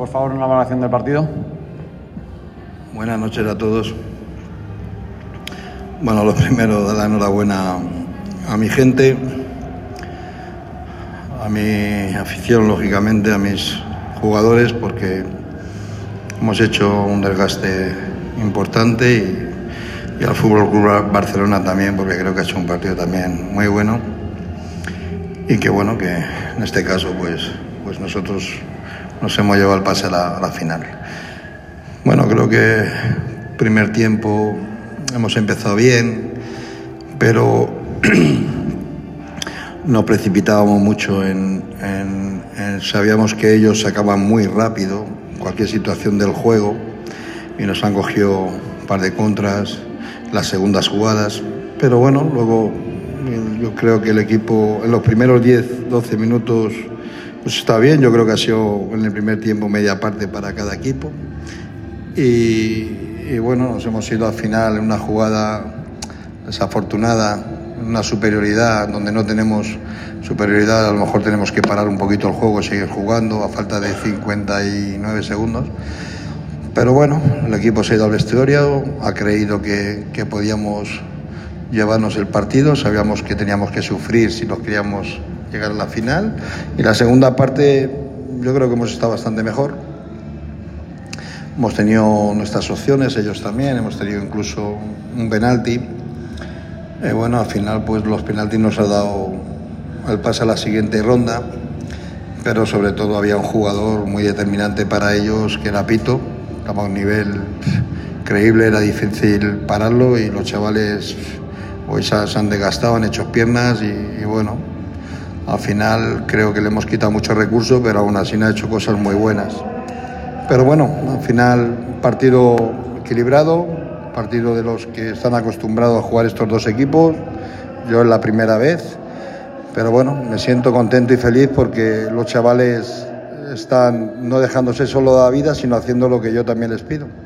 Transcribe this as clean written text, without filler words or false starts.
por favor, una valoración del partido. Buenas noches a todos. Bueno, lo primero, dar la enhorabuena a mi gente, a mi afición, lógicamente, a mis jugadores, porque hemos hecho un desgaste importante y al Fútbol Club Barcelona también, porque creo que ha hecho un partido también muy bueno y que bueno, que en este caso pues nosotros nos hemos llevado el pase a la final. Bueno, creo que primer tiempo hemos empezado bien, pero no precipitábamos mucho sabíamos que ellos sacaban muy rápido cualquier situación del juego y nos han cogido un par de contras, las segundas jugadas, pero bueno, luego yo creo que el equipo en los primeros 10-12 minutos pues está bien. Yo creo que ha sido en el primer tiempo media parte para cada equipo y bueno, nos hemos ido al final en una jugada desafortunada, una superioridad donde no tenemos superioridad. A lo mejor tenemos que parar un poquito el juego y seguir jugando a falta de 59 segundos, pero bueno, el equipo se ha ido al vestuario, ha creído que podíamos llevarnos el partido, sabíamos que teníamos que sufrir si nos queríamos llegar a la final, y la segunda parte yo creo que hemos estado bastante mejor. Hemos tenido nuestras opciones, ellos también, hemos tenido incluso un penalti. Bueno, al final pues los penaltis nos han dado el pase a la siguiente ronda, pero sobre todo había un jugador muy determinante para ellos, que era Pito. Estaba a un nivel creíble, era difícil pararlo y los chavales hoy se han desgastado, han hecho piernas y bueno, al final creo que le hemos quitado muchos recursos, pero aún así ha hecho cosas muy buenas. Pero bueno, al final partido equilibrado, partido de los que están acostumbrados a jugar estos dos equipos. Yo es la primera vez, pero bueno, me siento contento y feliz porque los chavales están no dejándose solo de la vida, sino haciendo lo que yo también les pido.